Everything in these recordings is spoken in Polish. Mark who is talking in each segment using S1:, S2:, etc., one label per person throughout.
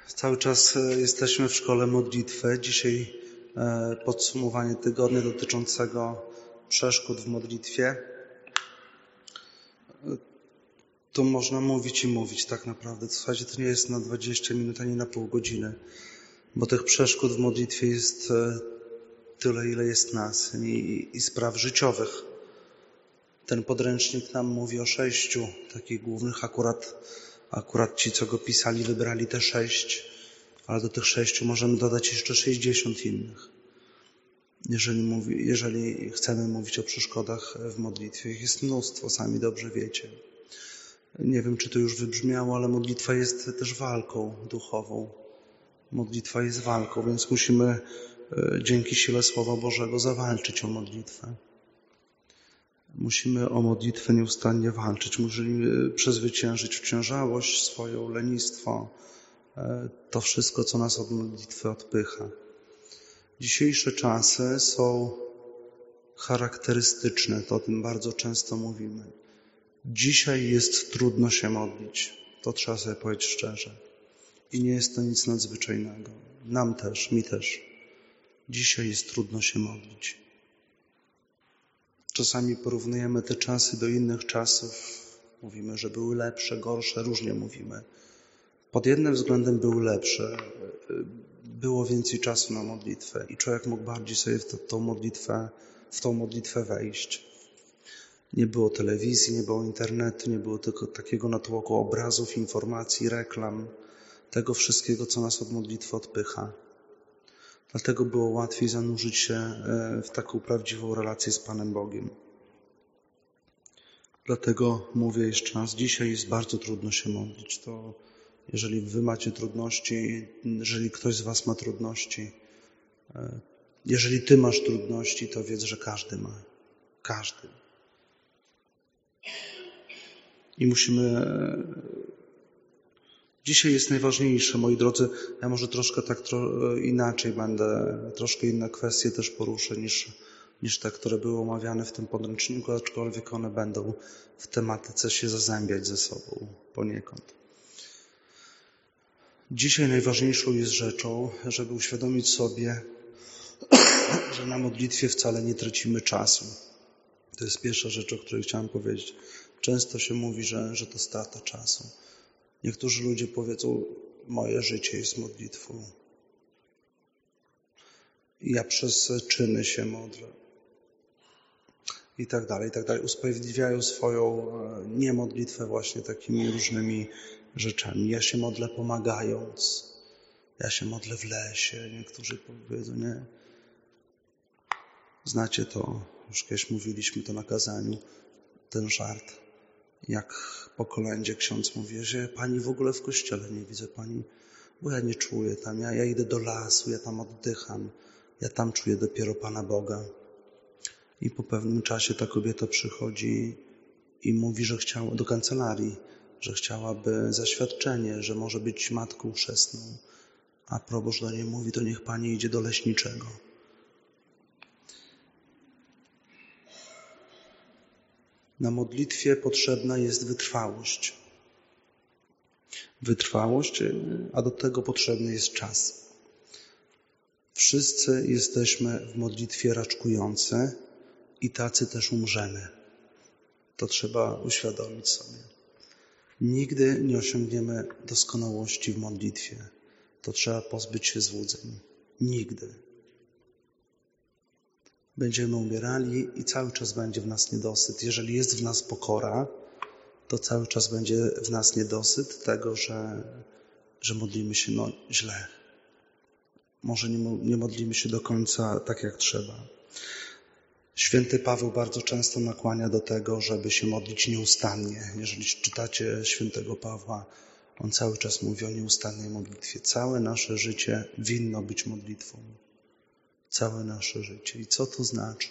S1: Cały czas jesteśmy w szkole modlitwy. Dzisiaj podsumowanie tygodnia dotyczącego przeszkód w modlitwie. To można mówić i mówić tak naprawdę. Słuchajcie, to nie jest na 20 minut ani na pół godziny, bo tych przeszkód w modlitwie jest tyle, ile jest nas i spraw życiowych. Ten podręcznik nam mówi o 6 takich głównych. Akurat ci, co go pisali, wybrali te 6, ale do tych 6 możemy dodać jeszcze 60 innych. Jeżeli chcemy mówić o przeszkodach w modlitwie, ich jest mnóstwo, sami dobrze wiecie. Nie wiem, czy to już wybrzmiało, ale modlitwa jest też walką duchową. Modlitwa jest walką, więc musimy dzięki sile Słowa Bożego zawalczyć o modlitwę. Musimy o modlitwę nieustannie walczyć. Musimy przezwyciężyć wciążałość swoją, lenistwo, to wszystko, co nas od modlitwy odpycha. Dzisiejsze czasy są charakterystyczne, to o tym bardzo często mówimy. Dzisiaj jest trudno się modlić, to trzeba sobie powiedzieć szczerze. I nie jest to nic nadzwyczajnego. Nam też, mi też. Dzisiaj jest trudno się modlić. Czasami porównujemy te czasy do innych czasów. Mówimy, że były lepsze, gorsze, różnie mówimy. Pod jednym względem były lepsze. Było więcej czasu na modlitwę i człowiek mógł bardziej sobie w tą modlitwę wejść. Nie było telewizji, nie było internetu, nie było tylko takiego natłoku obrazów, informacji, reklam, tego wszystkiego, co nas od modlitwy odpycha. Dlatego było łatwiej zanurzyć się w taką prawdziwą relację z Panem Bogiem. Dlatego mówię jeszcze raz, dzisiaj jest bardzo trudno się modlić. To jeżeli wy macie trudności, jeżeli ktoś z was ma trudności, jeżeli ty masz trudności, to wiedz, że każdy ma. Każdy. I musimy... Dzisiaj jest najważniejsze, moi drodzy, ja może troszkę inaczej będę, troszkę inne kwestie też poruszę niż te, które były omawiane w tym podręczniku, aczkolwiek one będą w tematyce się zazębiać ze sobą poniekąd. Dzisiaj najważniejszą jest rzeczą, żeby uświadomić sobie, że na modlitwie wcale nie tracimy czasu. To jest pierwsza rzecz, o której chciałem powiedzieć. Często się mówi, że to strata czasu. Niektórzy ludzie powiedzą, moje życie jest modlitwą. Ja przez czyny się modlę. I tak dalej, i tak dalej. Usprawiedliwiają swoją niemodlitwę właśnie takimi różnymi rzeczami. Ja się modlę pomagając. Ja się modlę w lesie. Niektórzy powiedzą, nie. Znacie to, już kiedyś mówiliśmy to na kazaniu, ten żart. Jak po kolędzie ksiądz mówi, że pani w ogóle w kościele nie widzę pani, bo ja nie czuję tam. Ja idę do lasu, ja tam oddycham. Ja tam czuję dopiero Pana Boga. I po pewnym czasie ta kobieta przychodzi i mówi, że chciała do kancelarii, że chciałaby zaświadczenie, że może być matką chrzestną. A proboszcz do niej mówi, to niech pani idzie do leśniczego. Na modlitwie potrzebna jest wytrwałość. Wytrwałość, a do tego potrzebny jest czas. Wszyscy jesteśmy w modlitwie raczkujący i tacy też umrzemy. To trzeba uświadomić sobie. Nigdy nie osiągniemy doskonałości w modlitwie. To trzeba pozbyć się złudzeń. Nigdy. Będziemy umierali i cały czas będzie w nas niedosyt. Jeżeli jest w nas pokora, to cały czas będzie w nas niedosyt tego, że modlimy się źle. Może nie modlimy się do końca tak, jak trzeba. Święty Paweł bardzo często nakłania do tego, żeby się modlić nieustannie. Jeżeli czytacie świętego Pawła, on cały czas mówi o nieustannej modlitwie. Całe nasze życie winno być modlitwą. Całe nasze życie. I co to znaczy?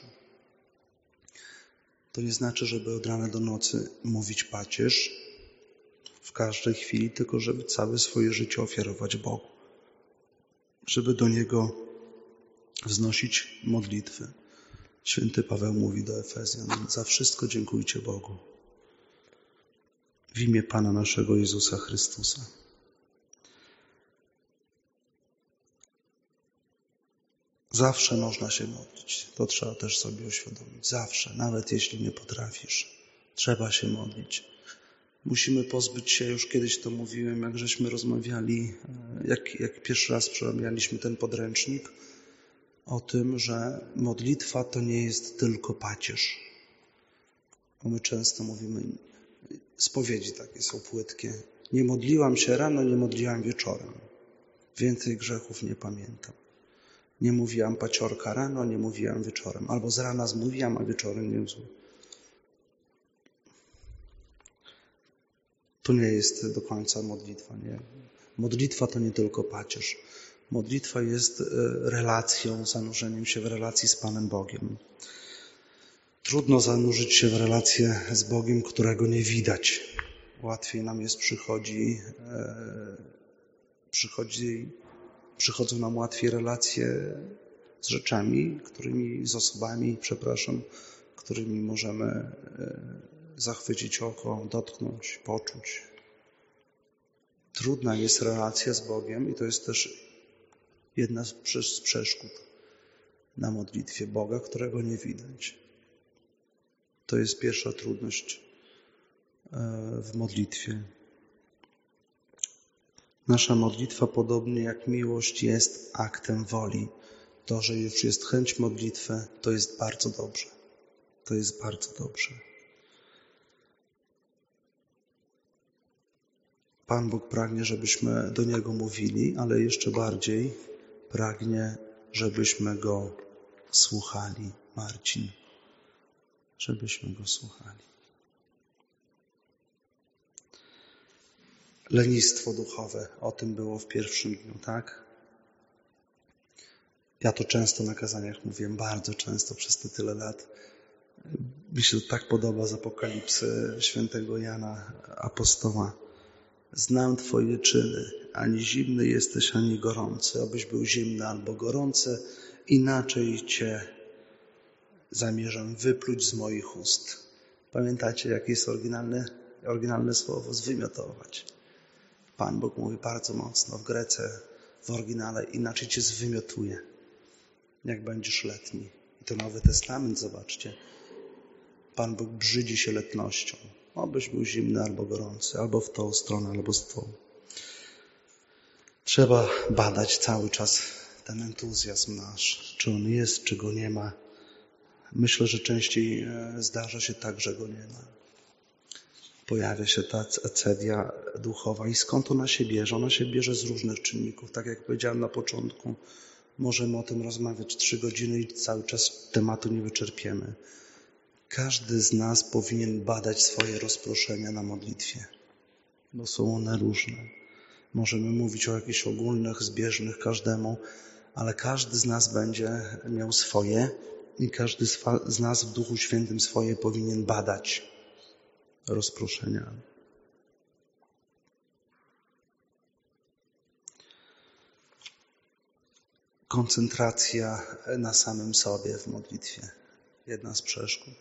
S1: To nie znaczy, żeby od rana do nocy mówić pacierz w każdej chwili, tylko żeby całe swoje życie ofiarować Bogu. Żeby do Niego wznosić modlitwy. Święty Paweł mówi do Efezjan, za wszystko dziękujcie Bogu. W imię Pana naszego Jezusa Chrystusa. Zawsze można się modlić. To trzeba też sobie uświadomić. Zawsze, nawet jeśli nie potrafisz, trzeba się modlić. Musimy pozbyć się, już kiedyś to mówiłem, jak żeśmy rozmawiali, jak pierwszy raz przerabialiśmy ten podręcznik, o tym, że modlitwa to nie jest tylko pacierz. Bo my często mówimy, spowiedzi takie są płytkie. Nie modliłam się rano, nie modliłam wieczorem. Więcej grzechów nie pamiętam. Nie mówiłam paciorka rano, nie mówiłam wieczorem. Albo z rana zmówiłam, a wieczorem nie mówiłam. To nie jest do końca modlitwa. Nie. Modlitwa to nie tylko pacierz. Modlitwa jest relacją, zanurzeniem się w relacji z Panem Bogiem. Trudno zanurzyć się w relację z Bogiem, którego nie widać. Łatwiej nam jest przychodzą nam łatwiej relacje z rzeczami, z osobami, którymi możemy zachwycić oko, dotknąć, poczuć. Trudna jest relacja z Bogiem i to jest też jedna z przeszkód na modlitwie Boga, którego nie widać. To jest pierwsza trudność w modlitwie. Nasza modlitwa, podobnie jak miłość, jest aktem woli. To, że już jest chęć modlitwy, to jest bardzo dobrze. To jest bardzo dobrze. Pan Bóg pragnie, żebyśmy do Niego mówili, ale jeszcze bardziej pragnie, żebyśmy Go słuchali. Marcin, żebyśmy Go słuchali. Lenistwo duchowe, o tym było w pierwszym dniu, tak? Ja to często na kazaniach mówiłem, bardzo często przez te tyle lat. Mi się to tak podoba z Apokalipsy świętego Jana, apostoła. Znam Twoje czyny, ani zimny jesteś, ani gorący. Abyś był zimny albo gorący, inaczej Cię zamierzam wypluć z moich ust. Pamiętacie, jakie jest oryginalne słowo? Zwymiotować. Pan Bóg mówi bardzo mocno w Grece, w oryginale, inaczej Cię zwymiotuje, jak będziesz letni. I to Nowy Testament, zobaczcie. Pan Bóg brzydzi się letnością. Obyś był zimny albo gorący, albo w tą stronę, albo z tą. Trzeba badać cały czas ten entuzjazm nasz, czy on jest, czy go nie ma. Myślę, że częściej zdarza się tak, że go nie ma. Pojawia się ta acedia duchowa. I skąd ona się bierze? Ona się bierze z różnych czynników. Tak jak powiedziałem na początku, możemy o tym rozmawiać 3 godziny i cały czas tematu nie wyczerpiemy. Każdy z nas powinien badać swoje rozproszenia na modlitwie, bo są one różne. Możemy mówić o jakichś ogólnych, zbieżnych każdemu, ale każdy z nas będzie miał swoje i każdy z nas w Duchu Świętym swoje powinien badać rozproszenia. Koncentracja na samym sobie w modlitwie. Jedna z przeszkód.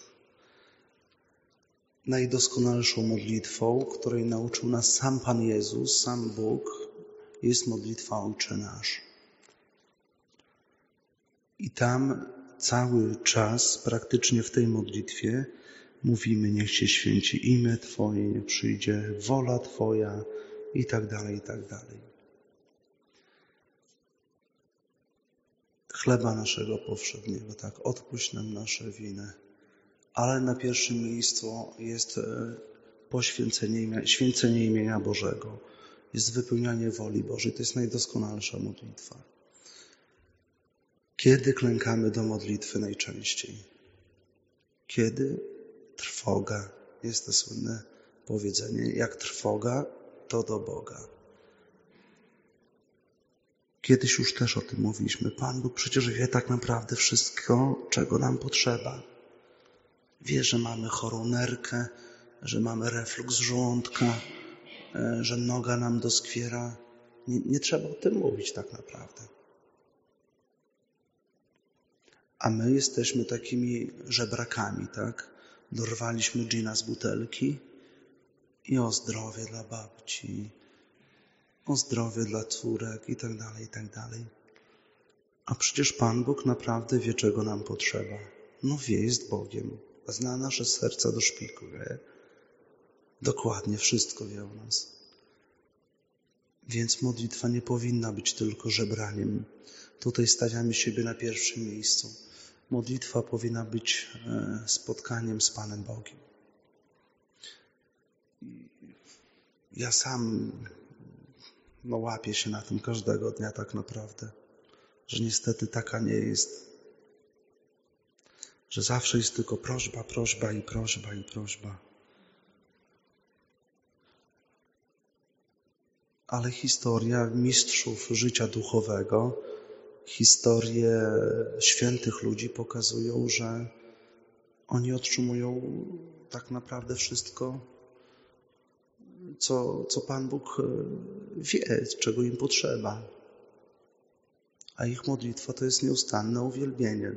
S1: Najdoskonalszą modlitwą, której nauczył nas sam Pan Jezus, sam Bóg, jest modlitwa Ojcze Nasz. I tam cały czas, praktycznie w tej modlitwie, mówimy, niech się święci imię Twoje, niech przyjdzie wola Twoja i tak dalej, i tak dalej. Chleba naszego powszedniego, tak, odpuść nam nasze winy. Ale na pierwszym miejscu jest święcenie imienia Bożego. Jest wypełnianie woli Bożej. To jest najdoskonalsza modlitwa. Kiedy klękamy do modlitwy najczęściej? Kiedy trwoga. Jest to słynne powiedzenie. Jak trwoga, to do Boga. Kiedyś już też o tym mówiliśmy. Pan Bóg przecież wie tak naprawdę wszystko, czego nam potrzeba. Wie, że mamy chorą nerkę, że mamy refluks żołądka, że noga nam doskwiera. Nie trzeba o tym mówić tak naprawdę. A my jesteśmy takimi żebrakami, tak? Dorwaliśmy dżina z butelki i o zdrowie dla babci, o zdrowie dla córek i tak dalej, i tak dalej. A przecież Pan Bóg naprawdę wie, czego nam potrzeba. No wie, jest Bogiem. Zna nasze serca do szpiku, wie. Dokładnie wszystko wie o nas. Więc modlitwa nie powinna być tylko żebraniem. Tutaj stawiamy siebie na pierwszym miejscu. Modlitwa powinna być spotkaniem z Panem Bogiem. Ja sam łapię się na tym każdego dnia tak naprawdę, że niestety taka nie jest. Że zawsze jest tylko prośba, prośba i prośba i prośba. Ale historia mistrzów życia duchowego, historie świętych ludzi pokazują, że oni otrzymują tak naprawdę wszystko, co Pan Bóg wie, czego im potrzeba. A ich modlitwa to jest nieustanne uwielbienie.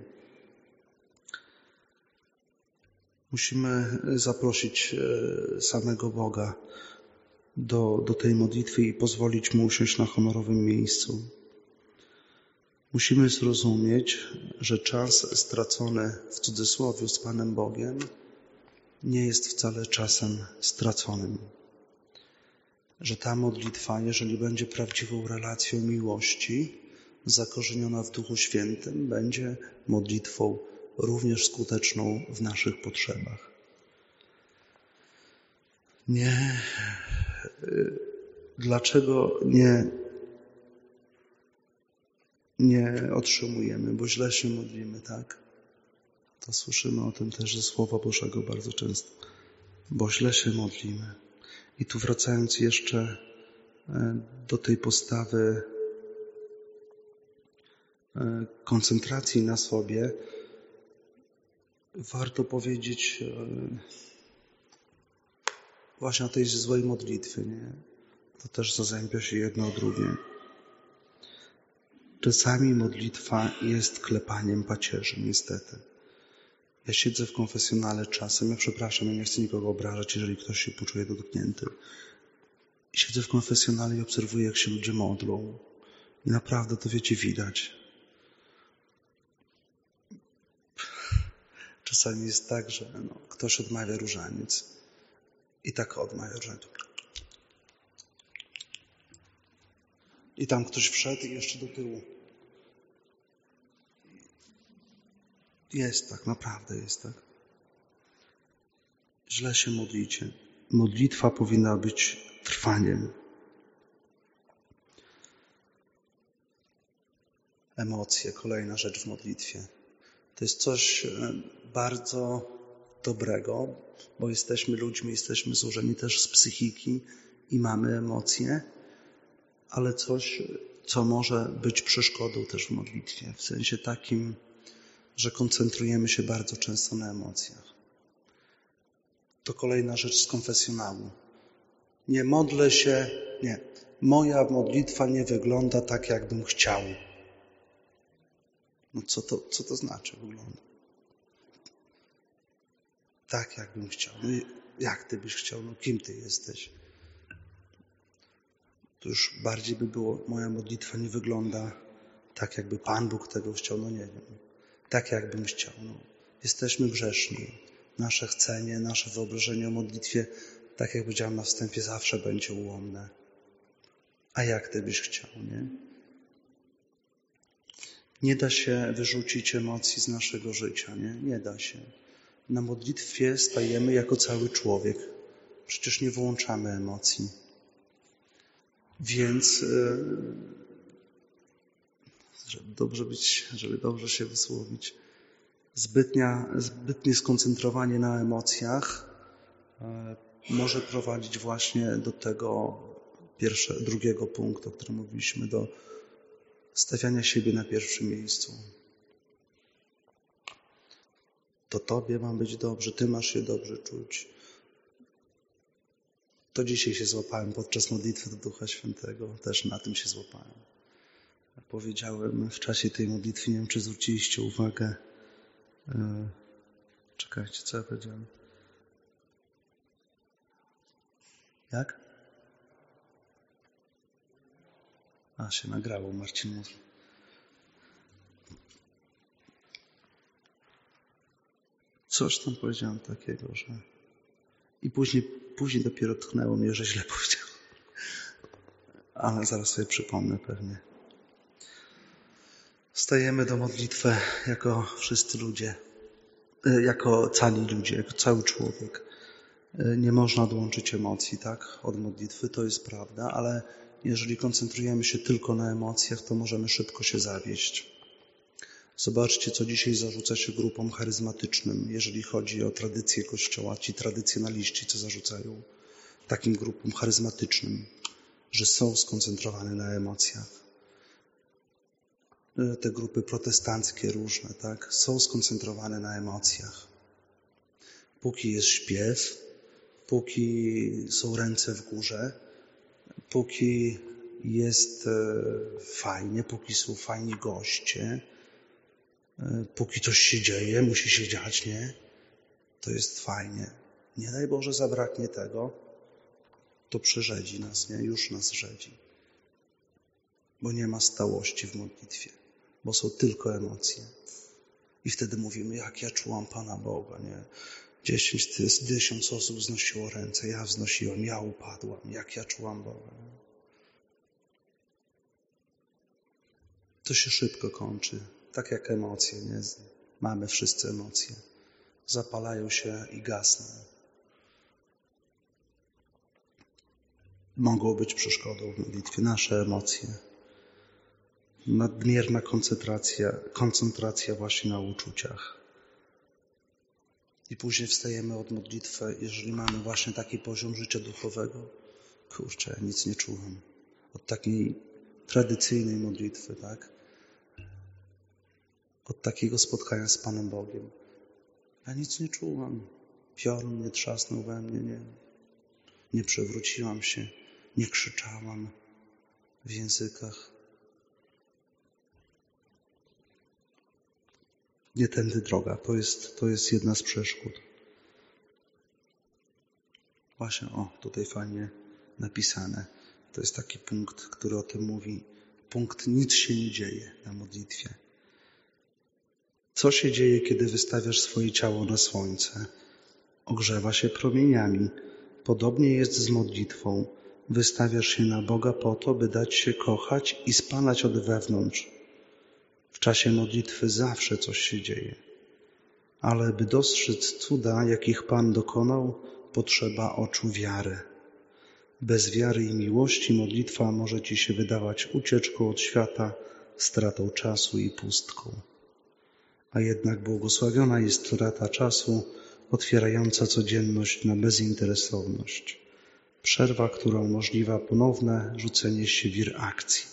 S1: Musimy zaprosić samego Boga do tej modlitwy i pozwolić Mu usiąść na honorowym miejscu. Musimy zrozumieć, że czas stracony w cudzysłowie z Panem Bogiem nie jest wcale czasem straconym. Że ta modlitwa, jeżeli będzie prawdziwą relacją miłości, zakorzeniona w Duchu Świętym, będzie modlitwą również skuteczną w naszych potrzebach. Dlaczego nie otrzymujemy? Bo źle się modlimy, tak? To słyszymy o tym też ze Słowa Bożego bardzo często. Bo źle się modlimy. I tu wracając jeszcze do tej postawy koncentracji na sobie, warto powiedzieć właśnie o tej złej modlitwie, nie? To też zazębia się jedno o drugie. Czasami modlitwa jest klepaniem pacierzy, niestety. Ja siedzę w konfesjonale czasem, ja przepraszam, ja nie chcę nikogo obrażać, jeżeli ktoś się poczuje dotknięty. Siedzę w konfesjonale i obserwuję, jak się ludzie modlą. I naprawdę to, wiecie, widać. Czasami jest tak, że ktoś odmawia różaniec. I tak odmawia różaniec. I tam ktoś wszedł i jeszcze do tyłu. Jest tak, naprawdę jest tak. Źle się modlicie. Modlitwa powinna być trwaniem. Emocje, kolejna rzecz w modlitwie. To jest coś bardzo dobrego, bo jesteśmy ludźmi, jesteśmy złożeni też z psychiki i mamy emocje, ale coś, co może być przeszkodą też w modlitwie, w sensie takim, że koncentrujemy się bardzo często na emocjach. To kolejna rzecz z konfesjonału. Nie modlę się, nie. Moja modlitwa nie wygląda tak, jakbym chciał. No co to znaczy wygląda? Tak, jakbym chciał. No jak ty byś chciał? No kim ty jesteś? To już bardziej by było, moja modlitwa nie wygląda tak, jakby Pan Bóg tego chciał. No nie wiem. Tak, jakbym chciał. No, jesteśmy grzeszni. Nasze chcenie, nasze wyobrażenie o modlitwie, tak jak powiedziałem na wstępie, zawsze będzie ułomne. A jak ty byś chciał, nie? Nie da się wyrzucić emocji z naszego życia, nie? Nie da się. Na modlitwie stajemy jako cały człowiek. Przecież nie wyłączamy emocji. Więc żeby dobrze się wysłowić, zbytnie skoncentrowanie na emocjach może prowadzić właśnie do tego drugiego punktu, o którym mówiliśmy, do stawiania siebie na pierwszym miejscu. To Tobie ma być dobrze, Ty masz się dobrze czuć. To dzisiaj się złapałem podczas modlitwy do Ducha Świętego. Też na tym się złapałem. Powiedziałem w czasie tej modlitwy, nie wiem, czy zwróciliście uwagę. Czekajcie, co ja powiedziałem? Jak? Się nagrało, Marcin mówi. Coś tam powiedziałem takiego, że... I później dopiero tknęło mnie, że źle powiedziałem. Ale zaraz sobie przypomnę pewnie. Wstajemy do modlitwy jako wszyscy ludzie, jako cali ludzie, jako cały człowiek. Nie można odłączyć emocji, tak? Od modlitwy, to jest prawda, ale jeżeli koncentrujemy się tylko na emocjach, to możemy szybko się zawieść. Zobaczcie, co dzisiaj zarzuca się grupom charyzmatycznym, jeżeli chodzi o tradycję Kościoła. Ci tradycjonaliści, co zarzucają takim grupom charyzmatycznym, że są skoncentrowane na emocjach. Te grupy protestanckie różne, tak, są skoncentrowane na emocjach. Póki jest śpiew, póki są ręce w górze, póki jest fajnie, póki są fajni goście, póki coś się dzieje, musi się dziać, nie? To jest fajnie. Nie daj Boże zabraknie tego, to przerzedzi nas, nie? Już nas rzedzi. Bo nie ma stałości w modlitwie, bo są tylko emocje. I wtedy mówimy, jak ja czułam Pana Boga, nie? 10 osób wznosiło ręce, ja wznosiłem, ja upadłam, jak ja czułam Boga. To się szybko kończy, tak jak emocje, nie? Mamy wszyscy emocje. Zapalają się i gasną. Mogą być przeszkodą w modlitwie nasze emocje. Nadmierna koncentracja właśnie na uczuciach. I później wstajemy od modlitwy, jeżeli mamy właśnie taki poziom życia duchowego. Kurczę, ja nic nie czułem. Od takiej tradycyjnej modlitwy, tak? Od takiego spotkania z Panem Bogiem. Ja nic nie czułam. Piorun nie trzasnął we mnie, nie przewróciłam się, nie krzyczałam w językach. Nie tędy droga. To jest jedna z przeszkód. Właśnie, tutaj fajnie napisane. To jest taki punkt, który o tym mówi. Punkt nic się nie dzieje na modlitwie. Co się dzieje, kiedy wystawiasz swoje ciało na słońce? Ogrzewa się promieniami. Podobnie jest z modlitwą. Wystawiasz się na Boga po to, by dać się kochać i spalać od wewnątrz. W czasie modlitwy zawsze coś się dzieje. Ale by dostrzec cuda, jakich Pan dokonał, potrzeba oczu wiary. Bez wiary i miłości modlitwa może ci się wydawać ucieczką od świata, stratą czasu i pustką. A jednak błogosławiona jest strata czasu, otwierająca codzienność na bezinteresowność. Przerwa, która umożliwia ponowne rzucenie się w wir akcji.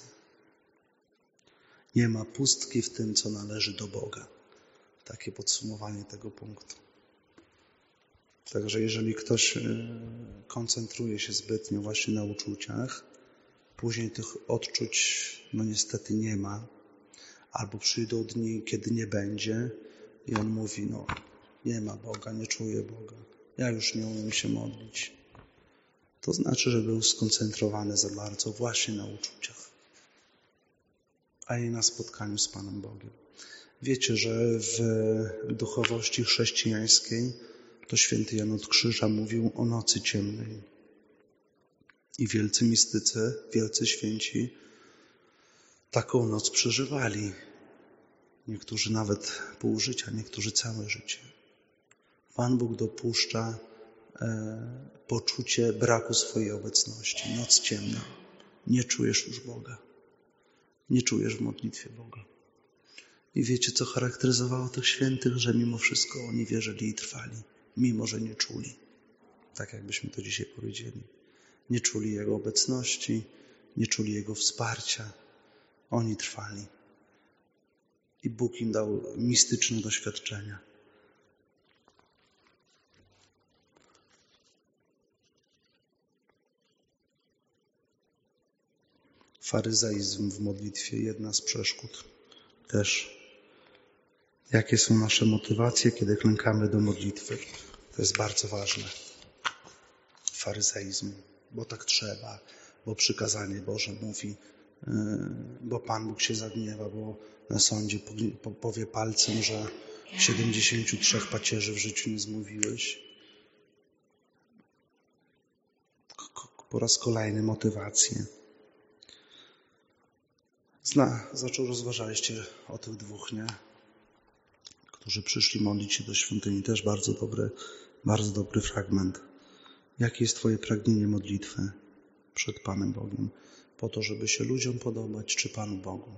S1: Nie ma pustki w tym, co należy do Boga. Takie podsumowanie tego punktu. Także jeżeli ktoś koncentruje się zbytnio właśnie na uczuciach, później tych odczuć niestety nie ma, albo przyjdą dni, kiedy nie będzie i on mówi, nie ma Boga, nie czuję Boga, ja już nie umiem się modlić. To znaczy, że był skoncentrowany za bardzo właśnie na uczuciach, a nie na spotkaniu z Panem Bogiem. Wiecie, że w duchowości chrześcijańskiej to święty Jan od Krzyża mówił o nocy ciemnej. I wielcy mistycy, wielcy święci taką noc przeżywali. Niektórzy nawet pół życia, niektórzy całe życie. Pan Bóg dopuszcza poczucie braku swojej obecności. Noc ciemna. Nie czujesz już Boga. Nie czujesz w modlitwie Boga. I wiecie, co charakteryzowało tych świętych? Że mimo wszystko oni wierzyli i trwali. Mimo, że nie czuli. Tak jakbyśmy to dzisiaj powiedzieli. Nie czuli Jego obecności, nie czuli Jego wsparcia. Oni trwali. I Bóg im dał mistyczne doświadczenia. Faryzeizm w modlitwie, jedna z przeszkód też. Jakie są nasze motywacje, kiedy klękamy do modlitwy? To jest bardzo ważne. Faryzeizm, bo tak trzeba, bo przykazanie Boże mówi, bo Pan Bóg się zagniewa, bo na sądzie powie palcem, że 73 pacierzy w życiu nie zmówiłeś. Po raz kolejny motywację. Zaczął rozważaliście o tych dwóch, nie? Którzy przyszli modlić się do świątyni. Też bardzo dobry fragment. Jakie jest Twoje pragnienie modlitwy przed Panem Bogiem? Po to, żeby się ludziom podobać, czy Panu Bogu?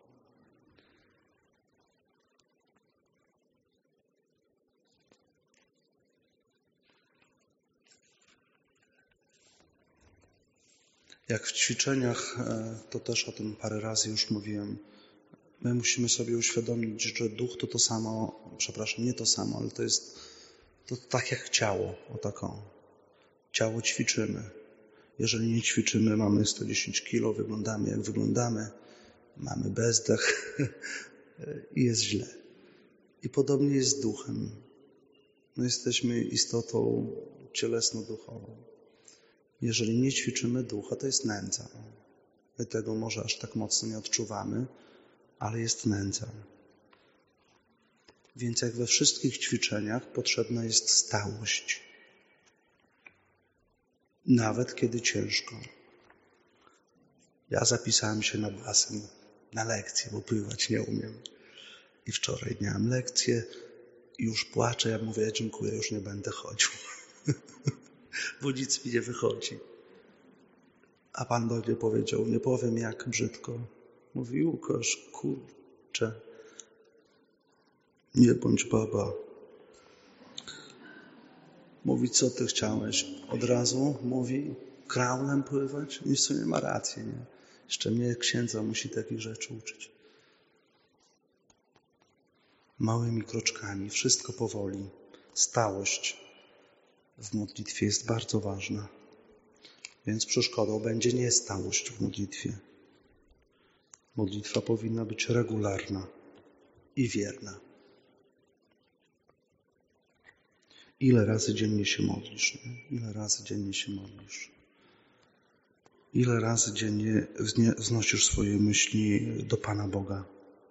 S1: Jak w ćwiczeniach, to też o tym parę razy już mówiłem, my musimy sobie uświadomić, że duch to samo, nie to samo, ale to tak jak ciało, Ciało ćwiczymy. Jeżeli nie ćwiczymy, mamy 110 kilo, wyglądamy jak wyglądamy, mamy bezdech i jest źle. I podobnie jest z duchem. My jesteśmy istotą cielesno-duchową. Jeżeli nie ćwiczymy ducha, to jest nędza. My tego może aż tak mocno nie odczuwamy, ale jest nędza. Więc jak we wszystkich ćwiczeniach potrzebna jest stałość. Nawet kiedy ciężko. Ja zapisałem się na basen, na lekcję, bo pływać nie umiem. I wczoraj miałem lekcję i już płaczę. Ja mówię, dziękuję, już nie będę chodził. Bo nic mi nie wychodzi. A Pan do mnie powiedział, nie powiem jak brzydko. Mówi, Łukasz, kurczę, nie bądź baba. Mówi, co ty chciałeś? Od razu mówi, kraulem pływać? I w sumie ma rację, nie? Jeszcze mnie księdza musi takich rzeczy uczyć. Małymi kroczkami, wszystko powoli. Stałość w modlitwie jest bardzo ważna. Więc przeszkodą będzie niestałość w modlitwie. Modlitwa powinna być regularna i wierna. Ile razy dziennie się modlisz? Nie? Ile razy dziennie się modlisz? Ile razy dziennie wznosisz swoje myśli do Pana Boga?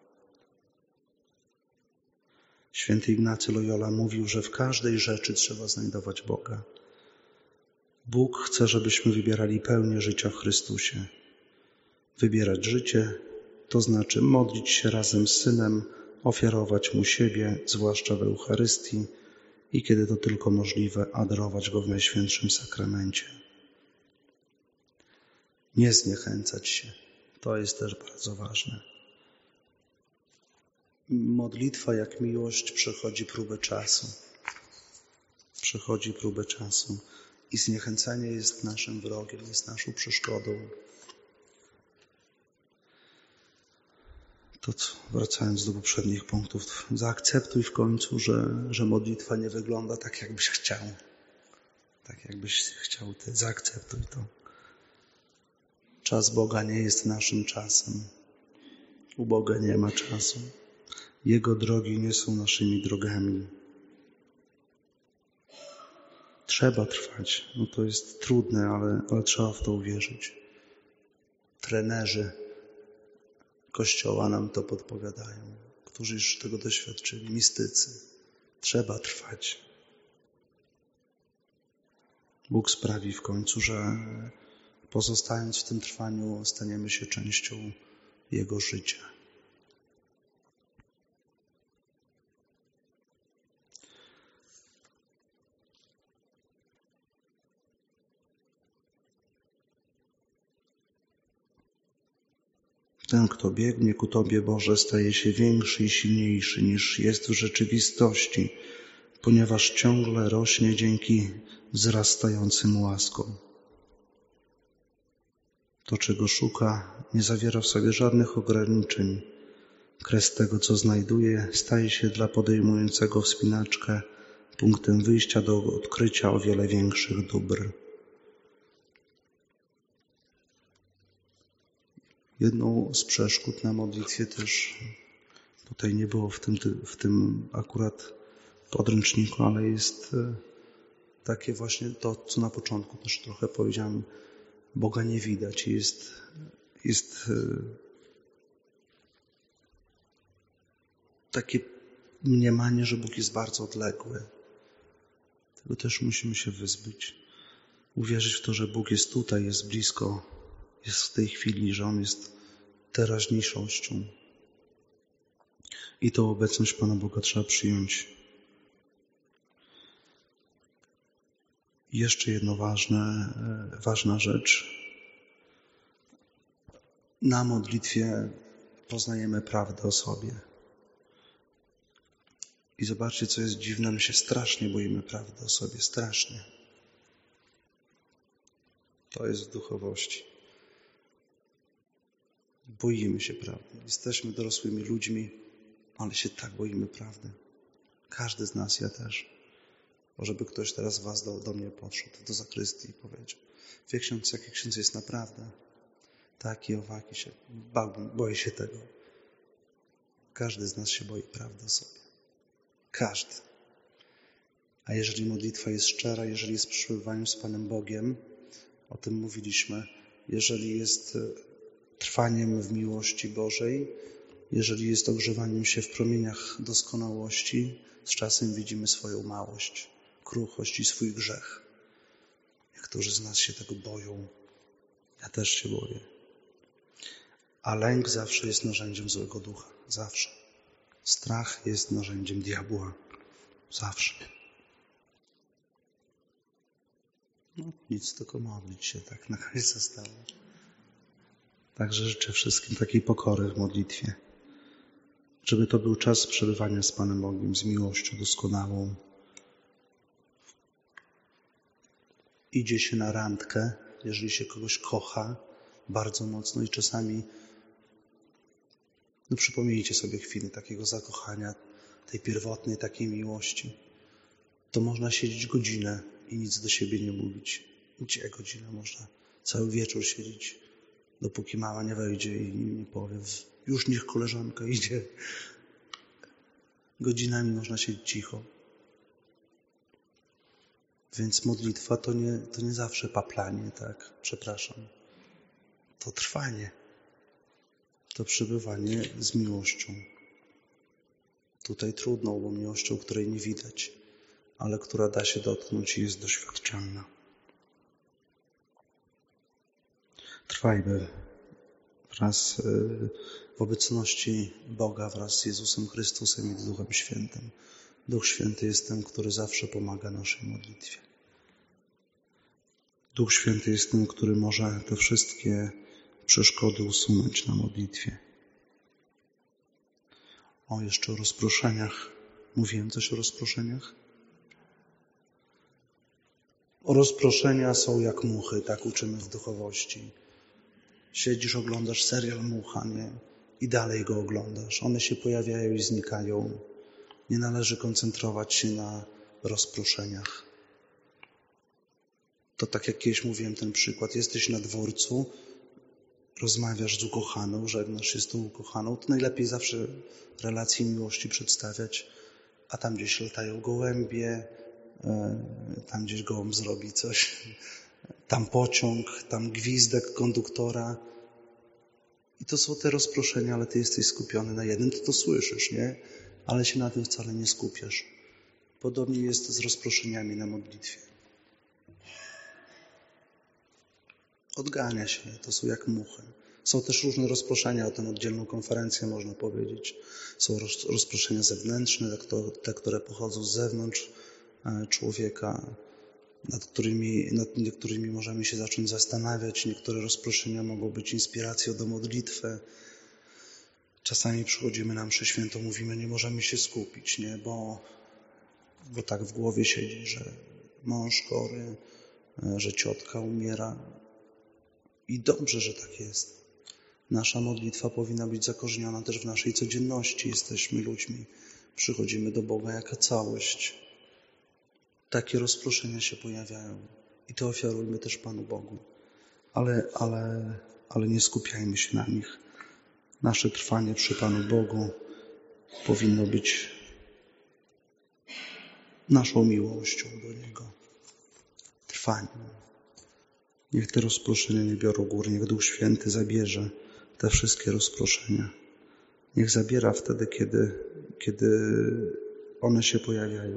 S1: Święty Ignacy Loyola mówił, że w każdej rzeczy trzeba znajdować Boga. Bóg chce, żebyśmy wybierali pełnię życia w Chrystusie. Wybierać życie, to znaczy modlić się razem z Synem, ofiarować Mu siebie, zwłaszcza w Eucharystii i kiedy to tylko możliwe, adorować Go w Najświętszym Sakramencie. Nie zniechęcać się. To jest też bardzo ważne. Modlitwa jak miłość przechodzi próbę czasu. Przechodzi próbę czasu. I zniechęcenie jest naszym wrogiem, jest naszą przeszkodą. To wracając do poprzednich punktów, zaakceptuj w końcu, że modlitwa nie wygląda tak, jakbyś chciał. Tak, jakbyś chciał ty. Zaakceptuj to. Czas Boga nie jest naszym czasem. U Boga nie ma czasu. Jego drogi nie są naszymi drogami. Trzeba trwać. No to jest trudne, ale trzeba w to uwierzyć. Trenerzy Kościoła nam to podpowiadają, którzy już tego doświadczyli, mistycy. Trzeba trwać. Bóg sprawi w końcu, że pozostając w tym trwaniu, staniemy się częścią Jego życia. Ten, kto biegnie ku Tobie, Boże, staje się większy i silniejszy niż jest w rzeczywistości, ponieważ ciągle rośnie dzięki wzrastającym łaskom. To, czego szuka, nie zawiera w sobie żadnych ograniczeń. Kres tego, co znajduje, staje się dla podejmującego wspinaczkę punktem wyjścia do odkrycia o wiele większych dóbr. Jedną z przeszkód na modlitwie też, tutaj nie było w tym akurat podręczniku, ale jest takie właśnie to, co na początku też trochę powiedziałem, Boga nie widać. Jest takie mniemanie, że Bóg jest bardzo odległy. Tego też musimy się wyzbyć. Uwierzyć w to, że Bóg jest tutaj, jest blisko, jest w tej chwili, że On jest teraźniejszością. I tą obecność Pana Boga trzeba przyjąć. I jeszcze jedna ważna rzecz. Na modlitwie poznajemy prawdę o sobie. I zobaczcie, co jest dziwne, my się strasznie boimy prawdy o sobie, strasznie. To jest w duchowości. Boimy się prawdy. Jesteśmy dorosłymi ludźmi, ale się tak boimy prawdy. Każdy z nas, ja też. Może by ktoś teraz z was do mnie podszedł, do zakrystii i powiedział: wie ksiądz, jaki ksiądz jest naprawdę? Taki, owaki się. Boję się tego. Każdy z nas się boi prawdy o sobie. Każdy. A jeżeli modlitwa jest szczera, jeżeli jest przebywaniem z Panem Bogiem, o tym mówiliśmy, jeżeli jest trwaniem w miłości Bożej, jeżeli jest ogrzewaniem się w promieniach doskonałości, z czasem widzimy swoją małość, kruchość i swój grzech. Niektórzy z nas się tego boją. Ja też się boję. A lęk zawsze jest narzędziem złego ducha. Zawsze. Strach jest narzędziem diabła. Zawsze. No nic, tylko modlić się, tak na koniec zostało. Także życzę wszystkim takiej pokory w modlitwie. Żeby to był czas przebywania z Panem Bogiem, z miłością doskonałą. Idzie się na randkę, jeżeli się kogoś kocha bardzo mocno i czasami, przypomnijcie sobie chwilę takiego zakochania, tej pierwotnej takiej miłości. To można siedzieć godzinę i nic do siebie nie mówić. Gdzie godzinę? Można cały wieczór siedzieć, dopóki mama nie wejdzie i nie powie: już niech koleżanka idzie. Godzinami można siedzieć cicho. Więc modlitwa to nie zawsze paplanie, tak? Przepraszam. To trwanie. To przebywanie z miłością. Tutaj trudną, bo miłością, której nie widać, ale która da się dotknąć i jest doświadczalna. Trwajmy wraz w obecności Boga, wraz z Jezusem Chrystusem i Duchem Świętym. Duch Święty jest tym, który zawsze pomaga naszej modlitwie. Duch Święty jest tym, który może te wszystkie przeszkody usunąć na modlitwie. Jeszcze o rozproszeniach. Mówiłem coś o rozproszeniach? Rozproszenia są jak muchy, tak uczymy w duchowości. Siedzisz, oglądasz serial Mucha, nie? I dalej go oglądasz. One się pojawiają i znikają. Nie należy koncentrować się na rozproszeniach. To tak jak kiedyś mówiłem ten przykład. Jesteś na dworcu, rozmawiasz z ukochaną, żegnasz się z tą ukochaną. To najlepiej zawsze relacje miłości przedstawiać, a tam gdzieś latają gołębie, tam gdzieś gołąb zrobi coś, tam pociąg, tam gwizdek konduktora. I to są te rozproszenia, ale ty jesteś skupiony na jednym, ty to słyszysz, nie? Ale się na tym wcale nie skupiasz. Podobnie jest z rozproszeniami na modlitwie. Odgania się, to są jak muchy. Są też różne rozproszenia, o tym oddzielną konferencję można powiedzieć. Są rozproszenia zewnętrzne, te, które pochodzą z zewnątrz człowieka, nad niektórymi możemy się zacząć zastanawiać. Niektóre rozproszenia mogą być inspiracją do modlitwy. Czasami przychodzimy na mszę świętą, mówimy, nie możemy się skupić, nie? Bo tak w głowie siedzi, że mąż chory, że ciotka umiera. I dobrze, że tak jest. Nasza modlitwa powinna być zakorzeniona też w naszej codzienności. Jesteśmy ludźmi, przychodzimy do Boga jako całość. Takie rozproszenia się pojawiają i to ofiarujmy też Panu Bogu. Ale nie skupiajmy się na nich. Nasze trwanie przy Panu Bogu powinno być naszą miłością do Niego. Trwaniem. Niech te rozproszenia nie biorą góry. Niech Duch Święty zabierze te wszystkie rozproszenia. Niech zabiera wtedy, kiedy kiedy one się pojawiają.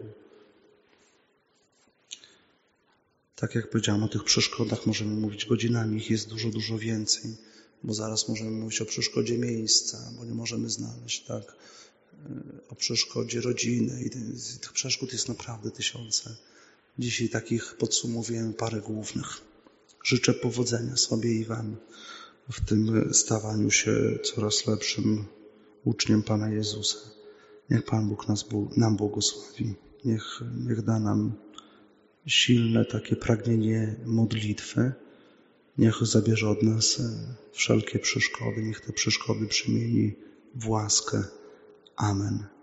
S1: Tak jak powiedziałam, o tych przeszkodach możemy mówić godzinami, ich jest dużo, dużo więcej, bo zaraz możemy mówić o przeszkodzie miejsca, bo nie możemy znaleźć, tak? O przeszkodzie rodziny i tych przeszkód jest naprawdę tysiące. Dzisiaj takich podsumowujemy parę głównych. Życzę powodzenia sobie i Wam w tym stawaniu się coraz lepszym uczniem Pana Jezusa. Niech Pan Bóg nam błogosławi. Niech da nam silne takie pragnienie modlitwy. Niech zabierze od nas wszelkie przeszkody. Niech te przeszkody przemieni w łaskę. Amen.